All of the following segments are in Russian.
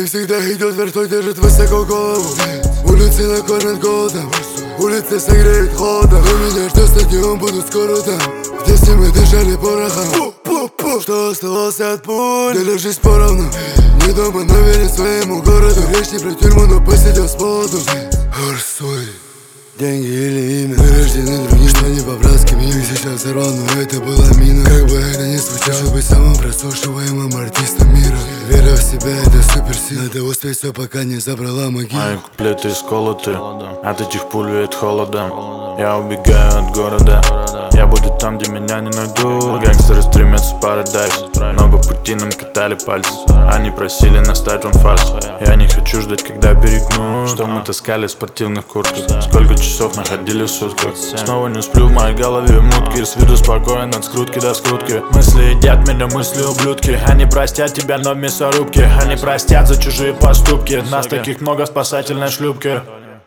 Каждый всегда идет вверх, кто держит высоко голову. Улицы накормят голодом, улицы согреют холодом. У меня ждет стадион, буду скоро там. В детстве мы дышали порохом. Что оставался от пуль, делю жизнь поровну. Не дома, но верен своему городу. Речь не про тюрьму, но посидел с молоду. Орсуй. Деньги или имя, мы рождены другим, что не по братским им. Сейчас сорвал, но это была мина. Как бы это ни звучало, чтобы быть самым прослушиваемым артистом мира. Вера в себя, это суперсила. Надо успеть все, пока не забрала могилу. Мои куплеты исколоты, от этих пуль веет холодом. Я убегаю от города, я буду там, где меня не найдут. Гангстеры стремятся в парадайз, много пути нам катали пальцы. Они просили настать он фарс. Я не хочу ждать, когда перегну. Что мы таскали в спортивных куртках, сколько часов находили в сутках. Снова не сплю, в моей голове мутки. С виду спокоен от скрутки до скрутки. Мысли едят меня, мысли ублюдки. Они простят тебя, но в мясорубке. Они простят за чужие поступки. Нас таких много в спасательной шлюпке.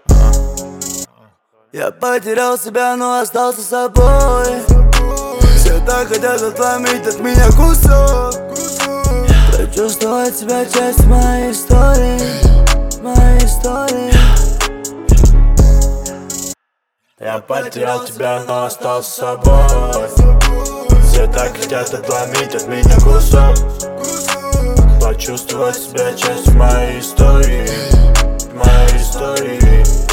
Я потерял себя, но остался собой. Все так хотят отломить от меня кусок. Прочувствовать себя часть моей истории, моей истории. Я потерял тебя, но остался собой. Все так хотят отломить от меня кусок. Почувствовать себя частью моей истории, моей истории.